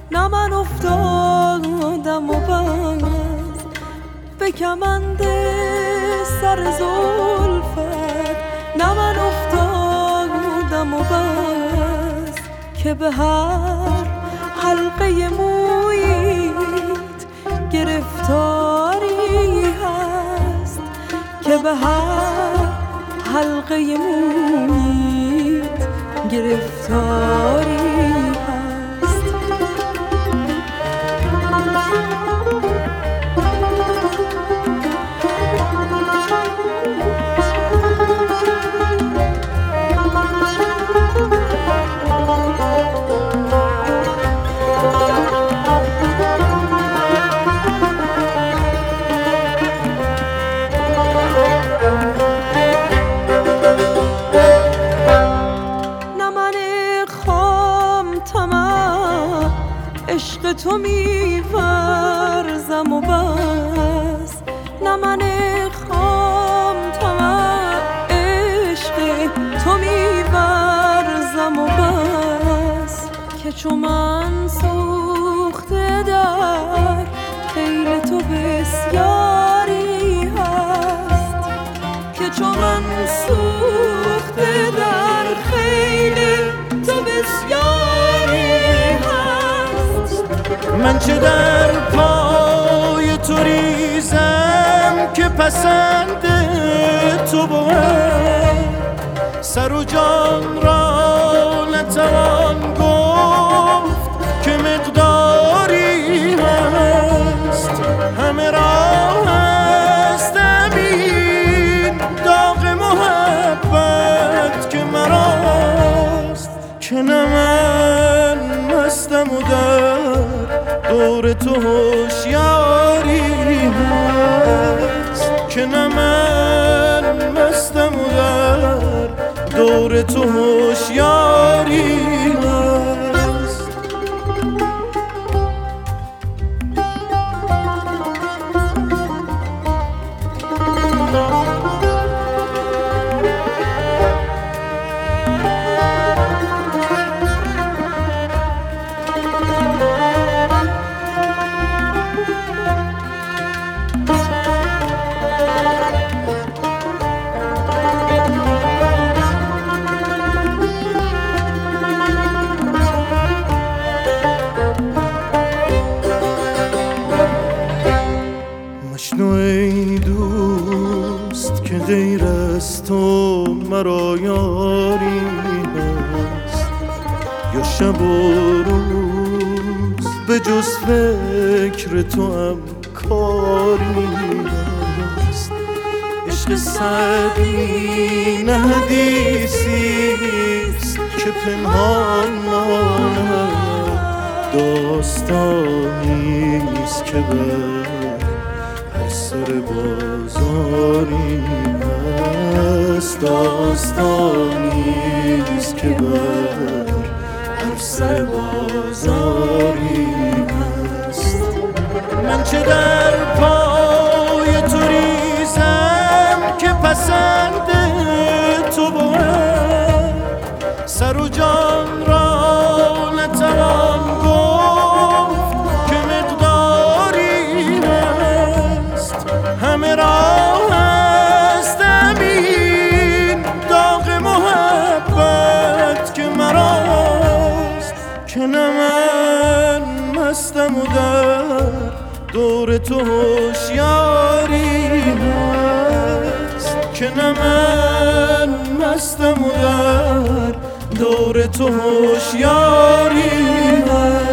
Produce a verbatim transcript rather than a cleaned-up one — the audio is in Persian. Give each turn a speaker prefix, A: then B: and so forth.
A: نه من افتادم و بس به کمند سر زلفت، نه من افتادم و بس که به هر حلقه مویت گرفتاری هست، که به هر حلقه مویت گرفتاری هست. عشق تو می‌ورزم و بس، نه من خام طمع، عشق تو می‌ورزم و بس، که چو من سوخته در خیل تو بسیاری هست، که چو من سوخته در خیل تو بسیاری هست.
B: من چه در پای تو ریزم که پسند تو بود، سر و جان را نتوان گفت که مقداری هست. همه راه هست امین داغ محبت که مراست، که نه من مستم و در دور تو هوشیاری هست، که نه من مستم و در دور تو هوشیاری هست. مشنو ای دوست که غیر از تو مرا یاری هست، یا شب و روز به جز فکر تو هم کاری هست. عشق سعدی نه حدیثیست که پنهان ماند، داستانیست که بر سر بازاری هست، داستانیست که بر هر سر بازاری هست. من چه در پای تو ریزم که پسند تو بود، سر و جان را نتوان گفت که مقداری هست. همه راه هست امین داغ محبت که مراست، که نه من مستم و در دور تو هوشیاری هست، که نه من مستم و در دور تو هوشیاری هست.